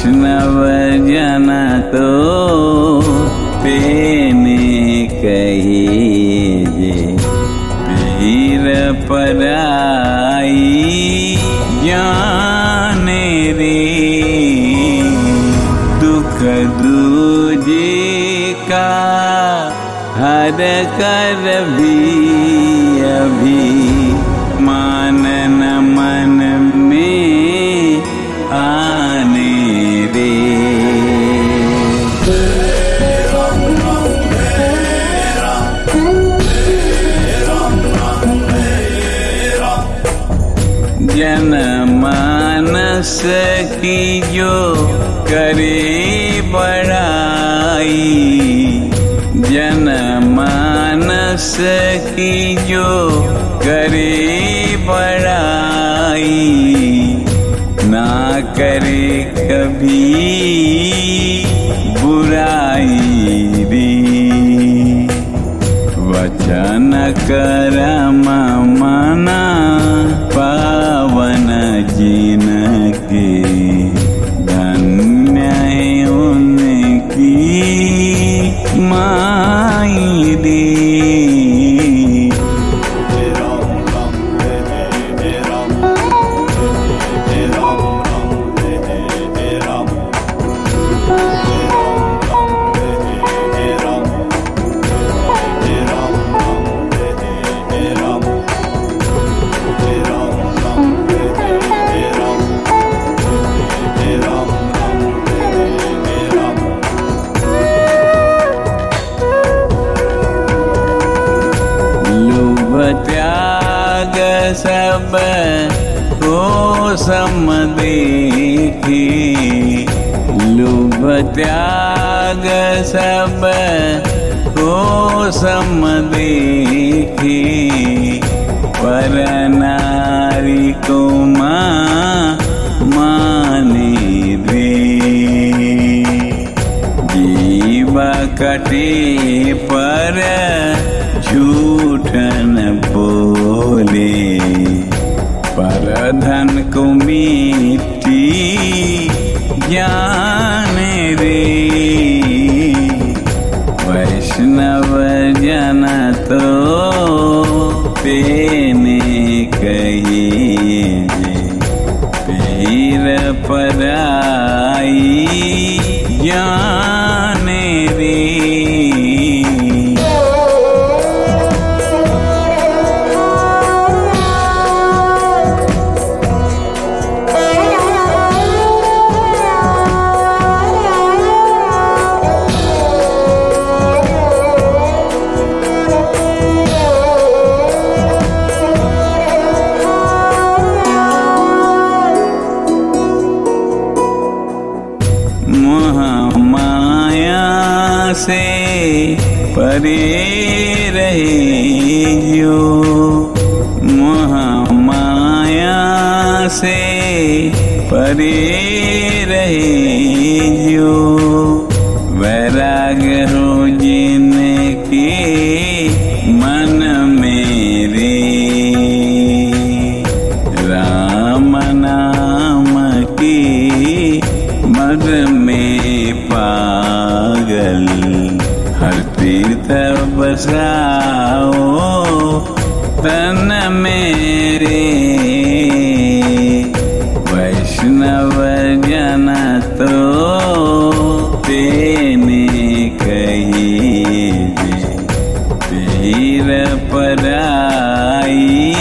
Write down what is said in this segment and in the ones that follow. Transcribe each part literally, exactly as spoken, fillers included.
वैष्णव जन तो तेने कहिए पीर पराई जाने रे। दुख दूजे का हर कर भी अभी मानन मन में आने रे। जन मानस की जो करे बड़ाई, जन मानस की जो करे बड़ाई, ना करे कभी बुराई रे। वचन करम मना पावन जिनके धन्य है उनकी माई रे। त्याग सब को सम देखी, लुभ त्याग सब को सम देखी, पर नारी को मां माने रे। जीव कटे पर झूठ न बोले, पर धन को मिट्टी जाने रे। वैष्णव जन तो तेने कहिए पीर पराई जाने रे। से परे रहे जो, मोह माया से परे रहे जो, वैराग हो जिनके मन मेरे। राम नाम की मद में पागल, हर तीर्थ बसाओ तन मेरे। वैष्णव जन तो तेने कहिए पीर पराई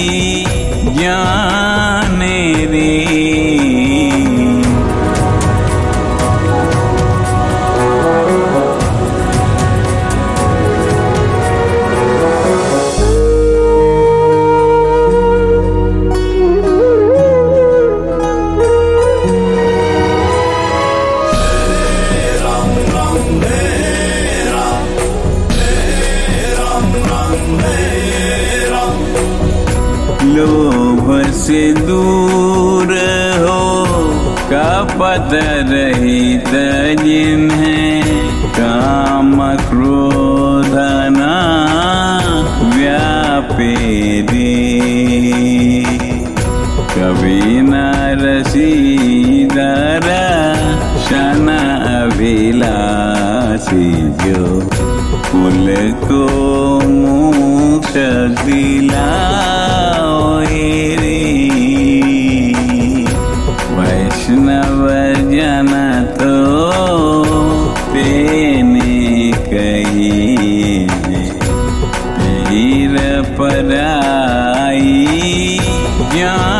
जाने रे। लोभ से दूर हो कपट रहित जिन्हें, काम क्रोध ना व्यापे रे। कभी न रसीदर विलासी जो कुल को मोक्ष दिलाए रे। वैष्णव जन तो तेने कहिए पीर पराई।